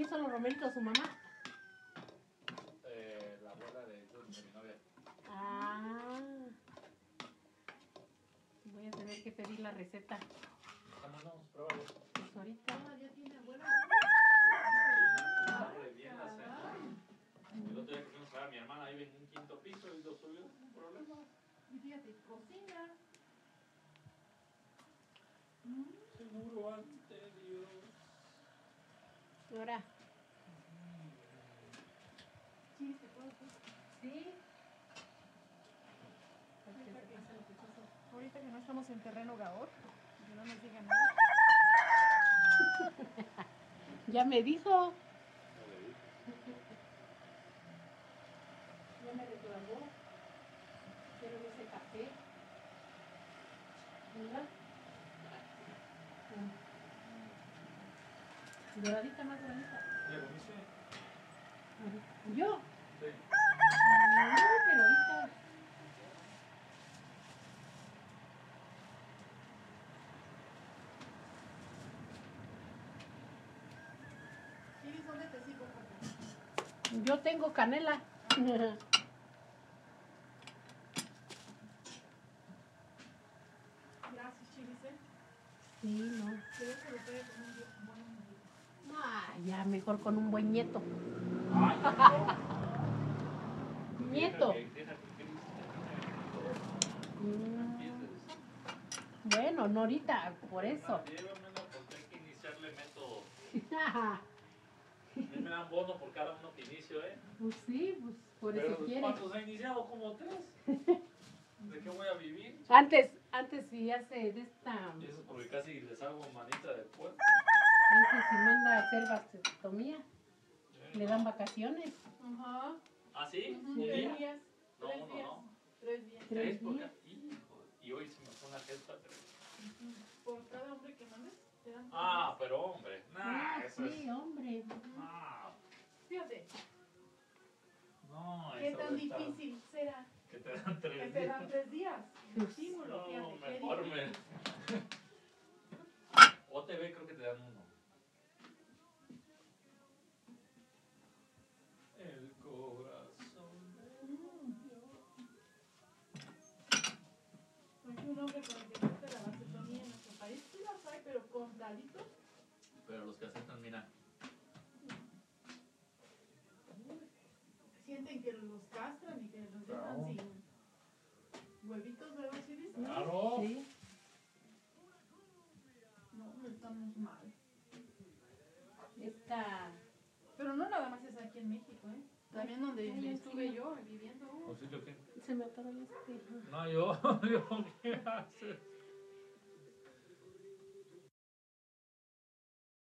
hizo los romeritos? ¿Su mamá? La abuela de mi novia. Ah. Voy a tener que pedir la receta. Vámonos, pruébalo. Pues ahorita. Ya tiene abuela. Abre bien la cena. El otro día que fuimos a ver a mi hermana, ahí en un quinto piso y lo subió sin problema. Y fíjate, cocina. Seguro ante Dios. Ahora. Sí, se puede hacer. Sí. Ahorita que no estamos en terreno gaor, que no nos digan nada. Ya me dijo. Ya me reclamó. Quiero ese café. ¿Verdad? Doradita, más doradita. ¿Ya comiste? ¿Yo? Sí. No, pero ahorita. Chiris, ¿dónde te sigo, papá? Yo tengo canela. Gracias, Chiris, ¿eh? Sí, no. Creo que lo puede con un buen marido. Ah, ya mejor con un buen nieto. Ay, Nieto. Deja que Bueno, no ahorita, por eso. llévamela porque hay que iniciarle método. Me dan bono por cada uno que inicio, ¿eh? Pues sí, pues por Pero eso quiere. ¿cuántos ha iniciado? Como 3. ¿De qué voy a vivir? Antes si hace de esta, Y eso porque casi les hago manita después. antes si manda a hacer vasectomía, le dan vacaciones. Ajá. ¿Ah, sí? Ujú, ¿Un 3 día? días. No, 3 uno días. no. 3 días. 3 por días. acá. Hijo, y hoy se me fue una gesta. Por cada hombre que mandes, te dan 3 Ah, pero hombre. Nah, Ah, eso sí, es. hombre. Ah, Fíjate, no, qué eso tan está- difícil será Que te dan que 3 te dan días. 3 días. Pues, Estímulo, No, fíjate, qué mejor me. difícil. OTV creo que te dan 1. El corazón. Porque un hombre con el que gusta la vasectomía en nuestro país, sí las hay, pero contaditos. Pero los que aceptan, mira. Sienten que los castran y que los dejan Claro. sin huevitos, ¿verdad, Chiris? Claro. Sí. No, estamos mal. Esta. Pero no nada más es aquí en México, ¿eh? También donde Ay, estuve encima. yo viviendo. Auxilio, ¿qué? Se me atoró este. No, yo ¿qué haces?